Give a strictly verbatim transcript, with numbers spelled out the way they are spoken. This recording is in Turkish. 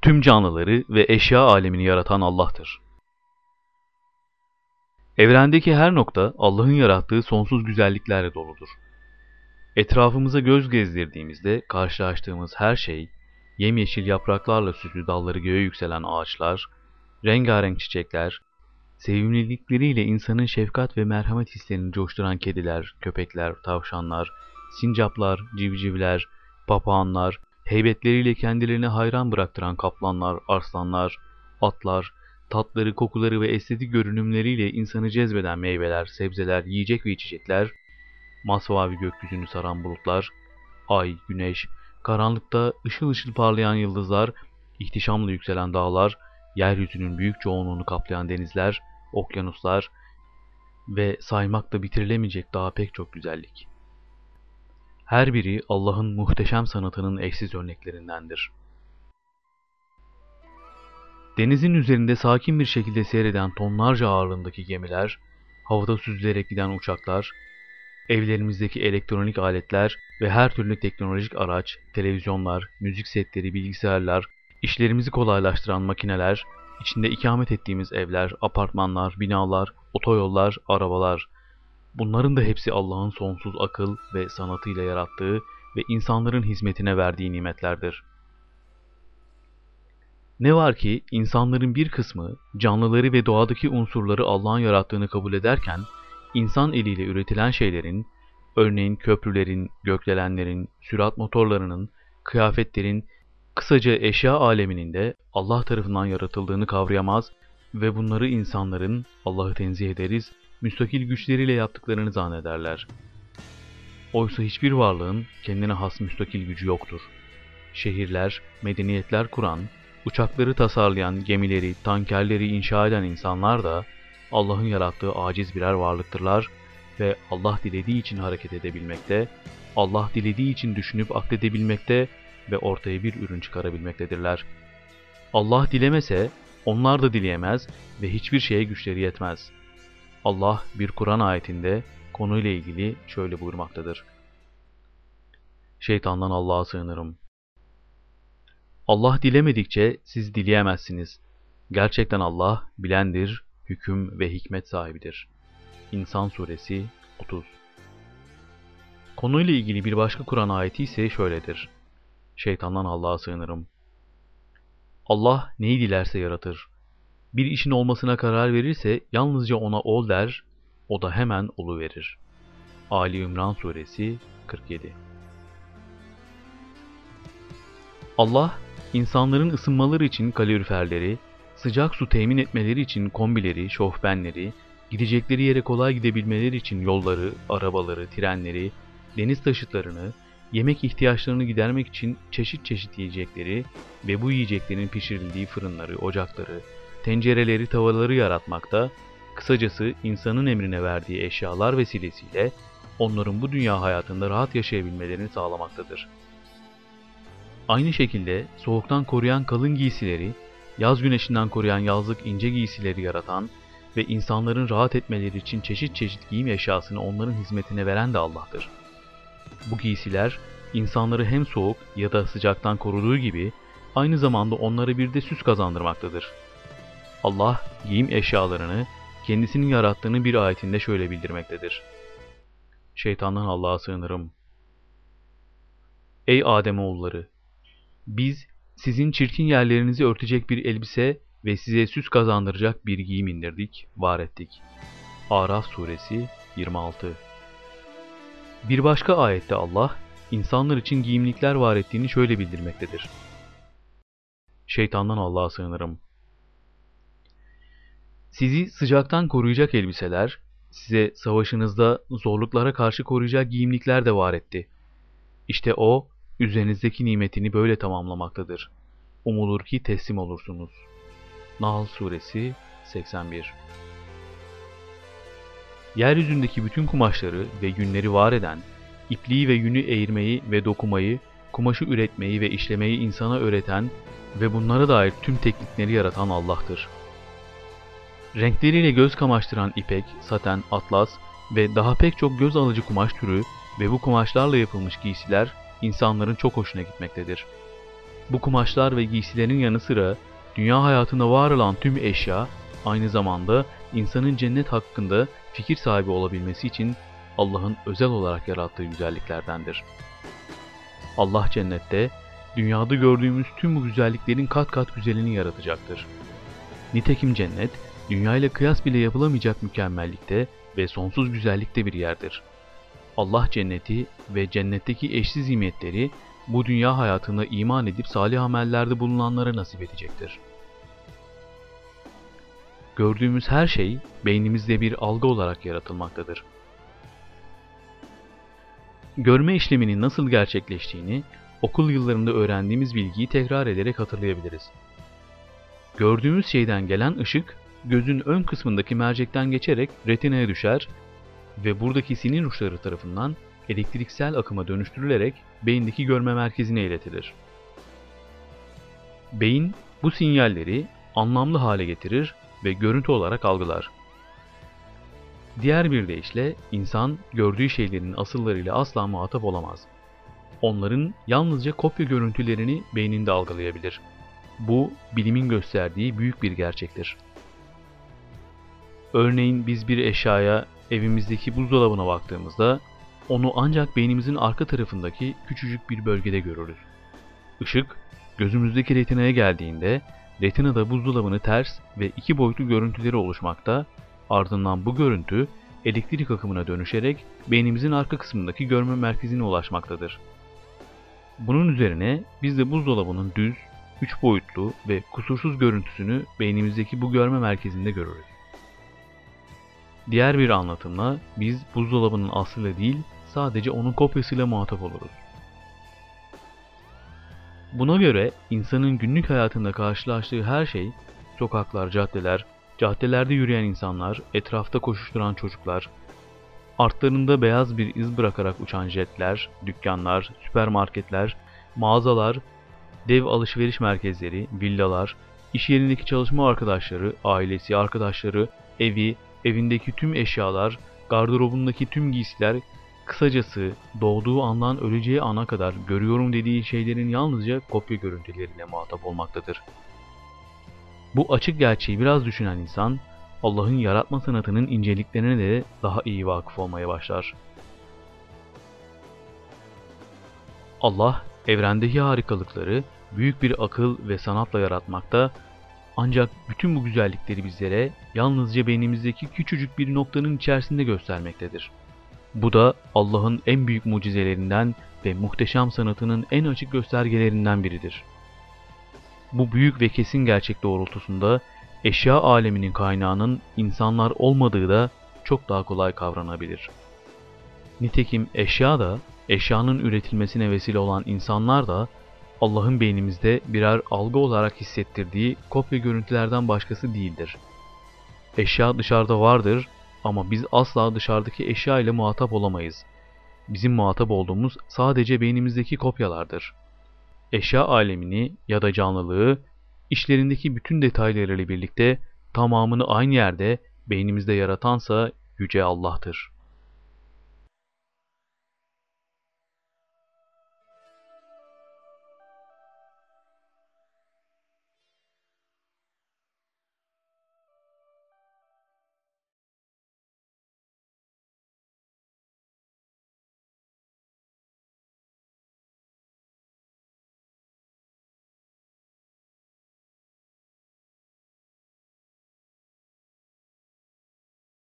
Tüm canlıları ve eşya alemini yaratan Allah'tır. Evrendeki her nokta Allah'ın yarattığı sonsuz güzelliklerle doludur. Etrafımıza göz gezdirdiğimizde karşılaştığımız her şey, yemyeşil yapraklarla süslü dalları göğe yükselen ağaçlar, rengarenk çiçekler, sevimlilikleriyle insanın şefkat ve merhamet hislerini coşturan kediler, köpekler, tavşanlar, sincaplar, civcivler, papağanlar, heybetleriyle kendilerini hayran bıraktıran kaplanlar, arslanlar, atlar, tatları, kokuları ve estetik görünümleriyle insanı cezbeden meyveler, sebzeler, yiyecek ve içecekler, masmavi gökyüzünü saran bulutlar, ay, güneş, karanlıkta ışıl ışıl parlayan yıldızlar, ihtişamla yükselen dağlar, yeryüzünün büyük çoğunluğunu kaplayan denizler, okyanuslar ve saymakla bitirilemeyecek daha pek çok güzellik. Her biri Allah'ın muhteşem sanatının eşsiz örneklerindendir. Denizin üzerinde sakin bir şekilde seyreden tonlarca ağırlığındaki gemiler, havada süzülerek giden uçaklar, evlerimizdeki elektronik aletler ve her türlü teknolojik araç, televizyonlar, müzik setleri, bilgisayarlar, işlerimizi kolaylaştıran makineler, içinde ikamet ettiğimiz evler, apartmanlar, binalar, otoyollar, arabalar, bunların da hepsi Allah'ın sonsuz akıl ve sanatıyla yarattığı ve insanların hizmetine verdiği nimetlerdir. Ne var ki insanların bir kısmı canlıları ve doğadaki unsurları Allah'ın yarattığını kabul ederken, insan eliyle üretilen şeylerin, örneğin köprülerin, gökdelenlerin, sürat motorlarının, kıyafetlerin, kısaca eşya aleminin de Allah tarafından yaratıldığını kavrayamaz ve bunları insanların, Allah'ı tenzih ederiz, müstakil güçleriyle yaptıklarını zannederler. Oysa hiçbir varlığın kendine has müstakil gücü yoktur. Şehirler, medeniyetler kuran, uçakları tasarlayan, gemileri, tankerleri inşa eden insanlar da Allah'ın yarattığı aciz birer varlıktırlar ve Allah dilediği için hareket edebilmekte, Allah dilediği için düşünüp akledebilmekte ve ortaya bir ürün çıkarabilmektedirler. Allah dilemese, onlar da dileyemez ve hiçbir şeye güçleri yetmez. Allah bir Kur'an ayetinde konuyla ilgili şöyle buyurmaktadır. Şeytandan Allah'a sığınırım. Allah dilemedikçe siz dileyemezsiniz. Gerçekten Allah bilendir, hüküm ve hikmet sahibidir. İnsan Suresi otuz. Konuyla ilgili bir başka Kur'an ayeti ise şöyledir. Şeytandan Allah'a sığınırım. Allah neyi dilerse yaratır. Bir işin olmasına karar verirse yalnızca ona ol der, o da hemen oluverir. Ali İmran Suresi kırk yedi. Allah, insanların ısınmaları için kaloriferleri, sıcak su temin etmeleri için kombileri, şofbenleri, gidecekleri yere kolay gidebilmeleri için yolları, arabaları, trenleri, deniz taşıtlarını, yemek ihtiyaçlarını gidermek için çeşit çeşit yiyecekleri ve bu yiyeceklerin pişirildiği fırınları, ocakları, tencereleri, tavaları yaratmakta, kısacası insanın emrine verdiği eşyalar vesilesiyle onların bu dünya hayatında rahat yaşayabilmelerini sağlamaktadır. Aynı şekilde soğuktan koruyan kalın giysileri, yaz güneşinden koruyan yazlık ince giysileri yaratan ve insanların rahat etmeleri için çeşit çeşit giyim eşyasını onların hizmetine veren de Allah'tır. Bu giysiler insanları hem soğuk ya da sıcaktan koruduğu gibi aynı zamanda onlara bir de süs kazandırmaktadır. Allah giyim eşyalarını kendisinin yarattığını bir ayetinde şöyle bildirmektedir. Şeytandan Allah'a sığınırım. Ey Ademoğulları! Biz sizin çirkin yerlerinizi örtecek bir elbise ve size süs kazandıracak bir giyim indirdik, var ettik. Araf Suresi yirmi altı. Bir başka ayette Allah, insanlar için giyimlikler var ettiğini şöyle bildirmektedir. Şeytandan Allah'a sığınırım. Sizi sıcaktan koruyacak elbiseler, size savaşınızda zorluklara karşı koruyacak giyimlikler de var etti. İşte O, üzerinizdeki nimetini böyle tamamlamaktadır. Umulur ki teslim olursunuz. Nahl Suresi seksen bir. Yeryüzündeki bütün kumaşları ve yünleri var eden, ipliği ve yünü eğirmeyi ve dokumayı, kumaşı üretmeyi ve işlemeyi insana öğreten ve bunlara dair tüm teknikleri yaratan Allah'tır. Renkleriyle göz kamaştıran ipek, saten, atlas ve daha pek çok göz alıcı kumaş türü ve bu kumaşlarla yapılmış giysiler insanların çok hoşuna gitmektedir. Bu kumaşlar ve giysilerin yanı sıra dünya hayatında var olan tüm eşya aynı zamanda insanın cennet hakkında fikir sahibi olabilmesi için Allah'ın özel olarak yarattığı güzelliklerdendir. Allah cennette dünyada gördüğümüz tüm bu güzelliklerin kat kat güzelini yaratacaktır. Nitekim cennet, dünya ile kıyas bile yapılamayacak mükemmellikte ve sonsuz güzellikte bir yerdir. Allah cenneti ve cennetteki eşsiz nimetleri bu dünya hayatında iman edip salih amellerde bulunanlara nasip edecektir. Gördüğümüz her şey beynimizde bir algı olarak yaratılmaktadır. Görme işleminin nasıl gerçekleştiğini okul yıllarında öğrendiğimiz bilgiyi tekrar ederek hatırlayabiliriz. Gördüğümüz şeyden gelen ışık gözün ön kısmındaki mercekten geçerek retinaya düşer ve buradaki sinir uçları tarafından elektriksel akıma dönüştürülerek beyindeki görme merkezine iletilir. Beyin bu sinyalleri anlamlı hale getirir ve görüntü olarak algılar. Diğer bir deyişle insan gördüğü şeylerin asıllarıyla asla muhatap olamaz. Onların yalnızca kopya görüntülerini beyninde algılayabilir. Bu bilimin gösterdiği büyük bir gerçektir. Örneğin biz bir eşyaya evimizdeki buzdolabına baktığımızda onu ancak beynimizin arka tarafındaki küçücük bir bölgede görürüz. Işık gözümüzdeki retinaya geldiğinde retinada buzdolabını ters ve iki boyutlu görüntüleri oluşmakta, ardından bu görüntü elektrik akımına dönüşerek beynimizin arka kısmındaki görme merkezine ulaşmaktadır. Bunun üzerine biz de buzdolabının düz, üç boyutlu ve kusursuz görüntüsünü beynimizdeki bu görme merkezinde görürüz. Diğer bir anlatımla biz buzdolabının aslıyla değil, sadece onun kopyasıyla muhatap oluruz. Buna göre insanın günlük hayatında karşılaştığı her şey, sokaklar, caddeler, caddelerde yürüyen insanlar, etrafta koşuşturan çocuklar, artlarında beyaz bir iz bırakarak uçan jetler, dükkanlar, süpermarketler, mağazalar, dev alışveriş merkezleri, villalar, iş yerindeki çalışma arkadaşları, ailesi, arkadaşları, evi, evindeki tüm eşyalar, gardırobundaki tüm giysiler, kısacası doğduğu andan öleceği ana kadar görüyorum dediği şeylerin yalnızca kopya görüntüleriyle muhatap olmaktadır. Bu açık gerçeği biraz düşünen insan, Allah'ın yaratma sanatının inceliklerine de daha iyi vakıf olmaya başlar. Allah, evrendeki harikalıkları büyük bir akıl ve sanatla yaratmakta, ancak bütün bu güzellikleri bizlere yalnızca beynimizdeki küçücük bir noktanın içerisinde göstermektedir. Bu da Allah'ın en büyük mucizelerinden ve muhteşem sanatının en açık göstergelerinden biridir. Bu büyük ve kesin gerçek doğrultusunda eşya aleminin kaynağının insanlar olmadığı da çok daha kolay kavranabilir. Nitekim eşya da, eşyanın üretilmesine vesile olan insanlar da Allah'ın beynimizde birer algı olarak hissettirdiği kopya görüntülerden başkası değildir. Eşya dışarıda vardır ama biz asla dışarıdaki eşya ile muhatap olamayız. Bizim muhatap olduğumuz sadece beynimizdeki kopyalardır. Eşya alemini ya da canlılığı, işlerindeki bütün detaylarıyla birlikte tamamını aynı yerde beynimizde yaratansa Yüce Allah'tır.